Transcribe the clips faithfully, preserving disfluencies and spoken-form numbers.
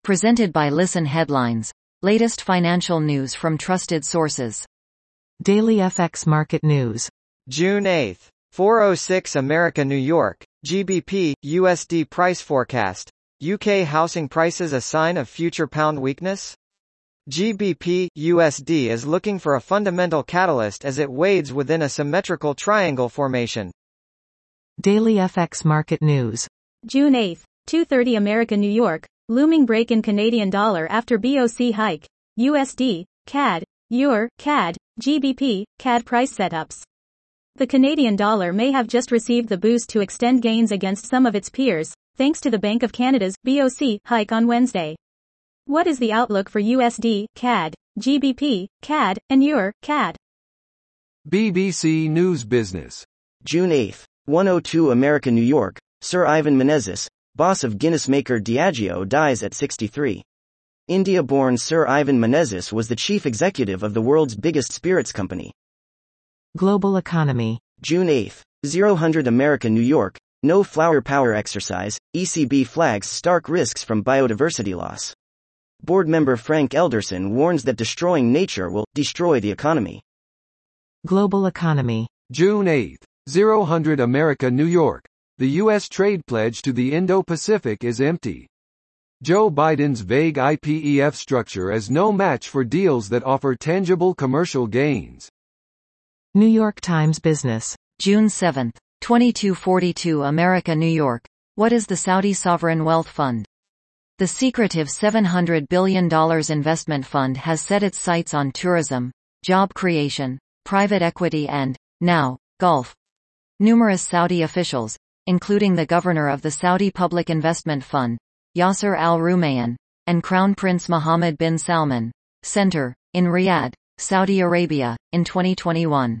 Presented by Listen Headlines. Latest financial news from trusted sources. Daily F X Market News. June eighth. four oh six America New York, G B P, U S D price forecast. U K housing prices a sign of future pound weakness? G B P, U S D is looking for a fundamental catalyst as it wades within a symmetrical triangle formation. Daily F X Market News. June eighth, two thirty America New York, looming break in Canadian dollar after B O C hike, U S D, C A D, Euro, C A D, G B P, C A D price setups. The Canadian dollar may have just received the boost to extend gains against some of its peers, thanks to the Bank of Canada's B O C hike on Wednesday. What is the outlook for U S D, C A D, G B P, C A D, and Euro, C A D? B B C News Business. June eighth, one oh two America New York, Sir Ivan Menezes, boss of Guinness maker Diageo, dies at sixty-three. India-born Sir Ivan Menezes was the chief executive of the world's biggest spirits company. Global Economy. June eighth, zero hundred America New York, no flower power exercise, E C B flags stark risks from biodiversity loss. Board member Frank Elderson warns that destroying nature will destroy the economy. Global Economy. June eighth, zero hundred America New York. The U S trade pledge to the Indo-Pacific is empty. Joe Biden's vague I P E F structure is no match for deals that offer tangible commercial gains. New York Times Business. June seventh, twenty-two forty-two America New York. What is the Saudi Sovereign Wealth Fund? The secretive seven hundred billion dollars investment fund has set its sights on tourism, job creation, private equity and, now, golf. Numerous Saudi officials, including the governor of the Saudi Public Investment Fund, Yasser Al Rumayyan, and Crown Prince Mohammed bin Salman, center, in Riyadh, Saudi Arabia, in twenty twenty-one.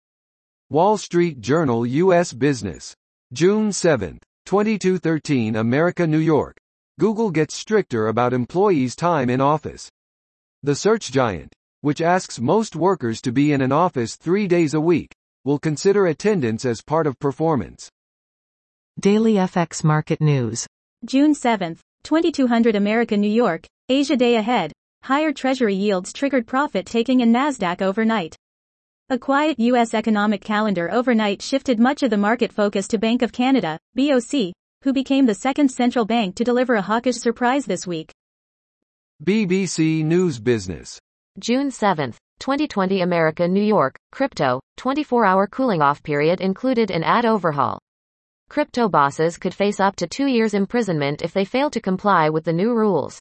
Wall Street Journal U S Business. June seventh, twenty-two thirteen America New York. Google gets stricter about employees' time in office. The search giant, which asks most workers to be in an office three days a week, will consider attendance as part of performance. Daily F X Market News. June seventh, twenty-two hundred America New York, Asia day ahead. Higher Treasury yields triggered profit-taking in Nasdaq overnight. A quiet U S economic calendar overnight shifted much of the market focus to Bank of Canada, B O C, who became the second central bank to deliver a hawkish surprise this week. B B C News Business. June seventh, twenty twenty America New York, crypto, twenty-four hour cooling-off period included in ad overhaul. Crypto bosses could face up to two years imprisonment if they fail to comply with the new rules.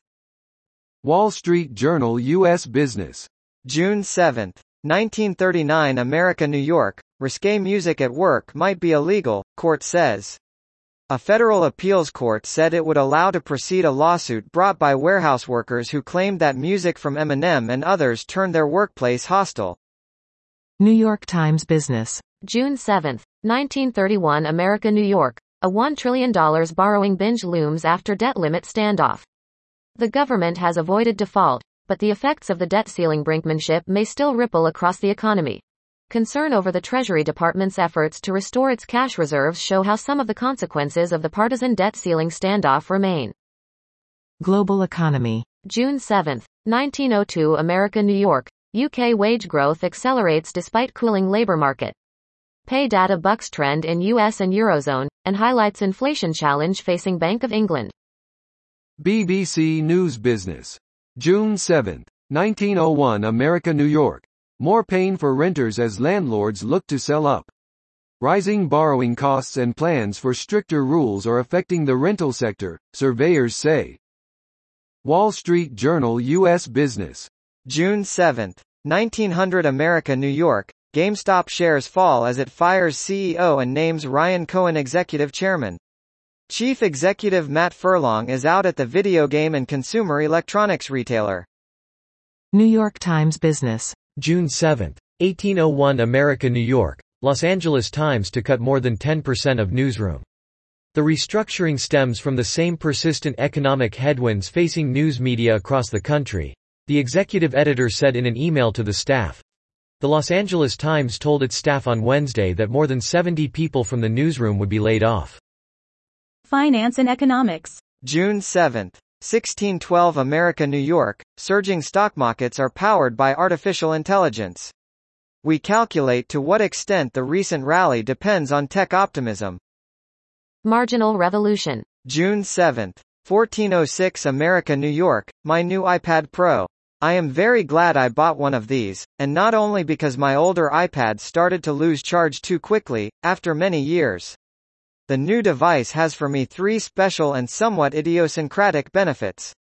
Wall Street Journal U S Business. June seventh, nineteen thirty-nine America New York, risque music at work might be illegal, court says. A federal appeals court said it would allow to proceed a lawsuit brought by warehouse workers who claimed that music from Eminem and others turned their workplace hostile. New York Times Business. June seventh, nineteen thirty-one America New York, a one trillion dollars borrowing binge looms after debt limit standoff. The government has avoided default, but the effects of the debt ceiling brinkmanship may still ripple across the economy. Concern over the Treasury Department's efforts to restore its cash reserves show how some of the consequences of the partisan debt ceiling standoff remain. Global Economy. June seventh, nineteen oh two America New York, U K wage growth accelerates despite cooling labor market. Pay data bucks trend in U S and Eurozone, and highlights inflation challenge facing Bank of England. B B C News Business. June seventh, nineteen oh one America New York. More pain for renters as landlords look to sell up. Rising borrowing costs and plans for stricter rules are affecting the rental sector, surveyors say. Wall Street Journal U S Business. June seventh, nineteen hundred America New York. GameStop shares fall as it fires C E O and names Ryan Cohen executive chairman. Chief executive Matt Furlong is out at the video game and consumer electronics retailer. New York Times Business. June seventh, eighteen oh one America New York, Los Angeles Times to cut more than ten percent of newsroom. The restructuring stems from the same persistent economic headwinds facing news media across the country, the executive editor said in an email to the staff. The Los Angeles Times told its staff on Wednesday that more than seventy people from the newsroom would be laid off. Finance and economics. June seventh, sixteen twelve America New York, surging stock markets are powered by artificial intelligence. We calculate to what extent the recent rally depends on tech optimism. Marginal revolution. June seventh. fourteen oh six America New York, my new iPad Pro. I am very glad I bought one of these, and not only because my older iPad started to lose charge too quickly, after many years. The new device has for me three special and somewhat idiosyncratic benefits.